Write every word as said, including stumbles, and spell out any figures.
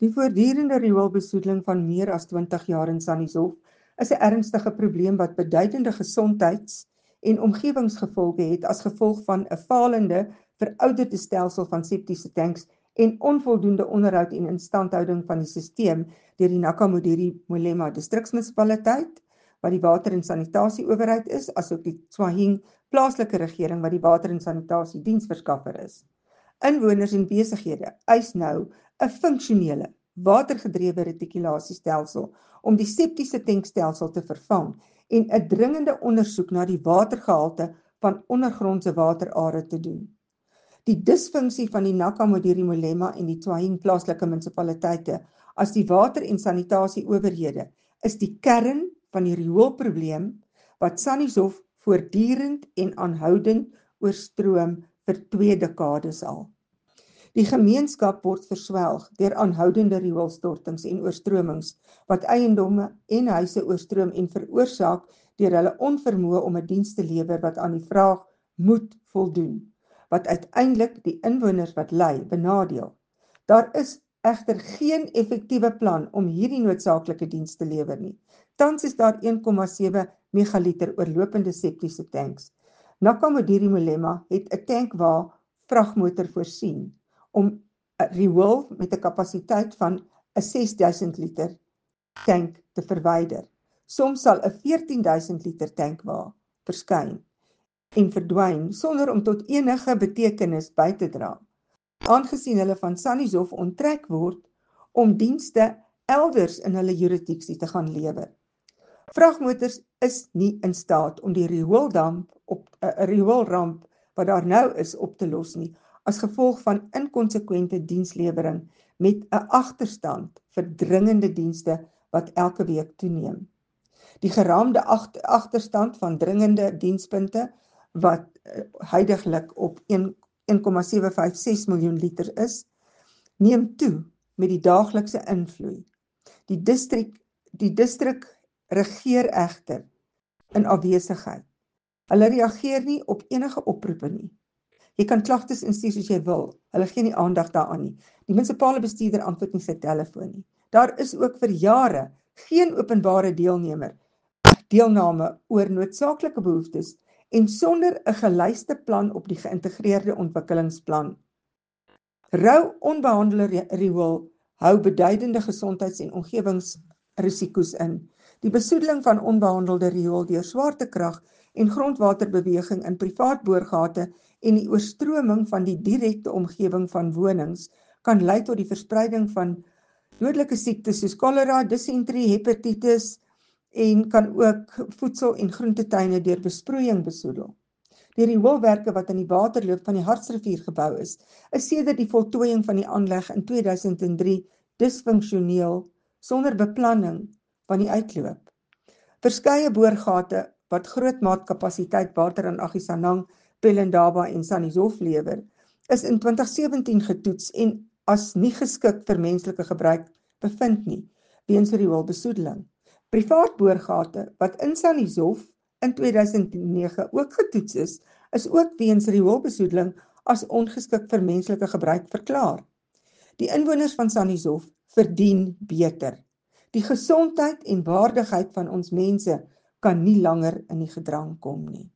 Die voortdurende rioolbesoedeling van meer as twintig jaar in Sannieshof is 'n ernstige probleem wat beduidende gesondheids- en omgewingsgevolge het as gevolg van 'n falende, verouderde stelsel van septiese tanks en onvoldoende onderhoud en instandhouding van die sisteem deur die Nakamodiri Mulema distriksmunisipaliteit, wat die water- en sanitasieowerheid is, asook die Tshwahing plaaslike regering wat die water- en sanitasie diensverskaffer is. Inwoners en besighede eis nou 'n funksionele, watergedrewe retikulasiestelsel om die septiese tankstelsel te vervang en 'n dringende ondersoek na die watergehalte van ondergrondse waterare te doen. Die disfunksie van die Nakamodiri Mulema en die Tshwahing plaaslike munisipaliteite as die water- en sanitasieowerhede is die kern van die rioolprobleem wat Sannieshof voortdurend en aanhoudend oorstroom vir twee dekades al. Die gemeenskap word verswelg deur aanhoudende rioolstortings en oorstromings wat eiendomme en huise oorstroom en veroorsaak deur hulle onvermoë om 'n diens te lewer wat aan die vraag moet voldoen, wat uiteindelik die inwoners wat ly benadeel. Daar is egter geen effektiewe plan om hierdie noodsaaklike diens te lewer nie. Tans is daar een komma sewe megaliter oorlopende septiese tanks. Nakamodiri Mulema het 'n tankwa vragmotor voorsien om 'n riool met 'n kapasiteit van 'n ses duisend liter tank te verwyder. Soms sal 'n veertien duisend liter tankwa verskyn en verdwyn sonder om tot enige betekenis by te dra, aangesien hulle van Sannieshof onttrek word om dienste elders in hulle jurisdiksie te gaan lewer. Vragmotors is nie in staat om die rioooldamp op 'n uh, rioolramp wat daar nou is op te los nie, as gevolg van inkonsekwente dienslewering met 'n agterstand vir dringende dienste wat elke week toeneem. Die geraamde agterstand van dringende dienspunte wat uh, huidiglik op een komma sewe vyf ses miljoen liter is, neem toe met die daaglikse invloei. Die distrik, die distrik regeer egter in afwesigheid. Hulle reageer nie op enige oproepe nie. Jy kan klagtes instuur soos jy wil, hulle gee nie aandag daaraan nie. Die munisipale bestuurder antwoord nie sy telefoon nie. Daar is ook vir jare geen openbare deelnemer, deelname oor noodsaaklike behoeftes en sonder 'n gelyste plan op die geïntegreerde ontwikkelingsplan. Rou onbehandelde riool hou beduidende gesondheids- en omgewingsrisiko's in. Die besoedeling van onbehandelde riool deur swaartekrag en grondwaterbeweging in privaat boorgate en die oorstroming van die direkte omgewing van wonings kan lei tot die verspreiding van dodelike siektes soos cholera, disentrie, hepatitis en kan ook voedsel- en groentetuine deur besproeiing besoedel. Die rioolwerke wat in die waterloop van die Hartsrivier gebou is, is sedert die voltooiing van die aanleg in twee duisend drie disfunksioneel sonder beplanning van die uitloop. Verskeie boorgate wat groot maatkapasiteit water aan Agisanang, Pelindaba en Sannieshof lewer, is in twintig sewentien getoets en as nie geskik vir menslike gebruik bevind nie, weens rioolbesoedeling. Privaat boorgate wat in Sannieshof in twee duisend nege ook getoets is, is ook weens rioolbesoedeling as ongeskik vir menslike gebruik verklaar. Die inwoners van Sannieshof verdien beter. Die gesondheid en waardigheid van ons mense kan nie langer in die gedrang kom nie.